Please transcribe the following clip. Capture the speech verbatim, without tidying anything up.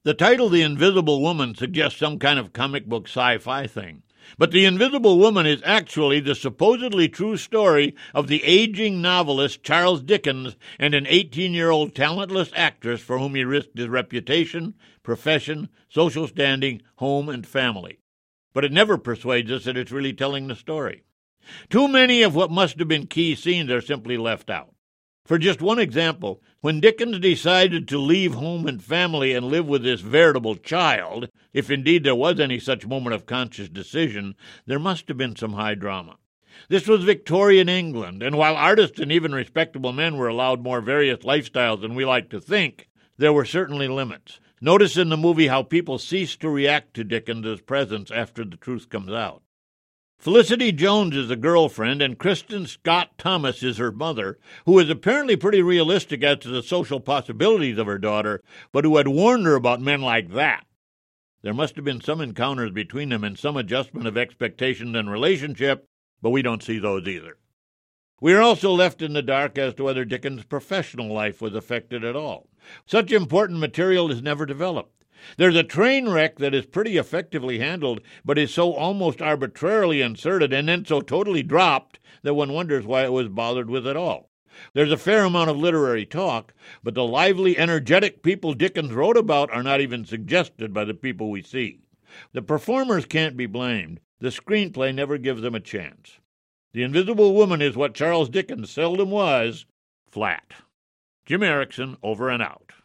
The title The Invisible Woman suggests some kind of comic book sci-fi thing. But The Invisible Woman is actually the supposedly true story of the aging novelist Charles Dickens and an eighteen-year-old talentless actress for whom he risked his reputation, profession, social standing, home, and family. But it never persuades us that it's really telling the story. Too many of what must have been key scenes are simply left out. For just one example, when Dickens decided to leave home and family and live with this veritable child, if indeed there was any such moment of conscious decision, there must have been some high drama. This was Victorian England, and while artists and even respectable men were allowed more various lifestyles than we like to think, there were certainly limits. Notice in the movie how people cease to react to Dickens' presence after the truth comes out. Felicity Jones is a girlfriend, and Kristen Scott Thomas is her mother, who is apparently pretty realistic as to the social possibilities of her daughter, but who had warned her about men like that. There must have been some encounters between them and some adjustment of expectations and relationship, but we don't see those either. We are also left in the dark as to whether Dickens' professional life was affected at all. Such important material is never developed. There's a train wreck that is pretty effectively handled, but is so almost arbitrarily inserted and then so totally dropped that one wonders why it was bothered with at all. There's a fair amount of literary talk, but the lively, energetic people Dickens wrote about are not even suggested by the people we see. The performers can't be blamed. The screenplay never gives them a chance. The Invisible Woman is what Charles Dickens seldom was, flat. Jim Erickson, over and out.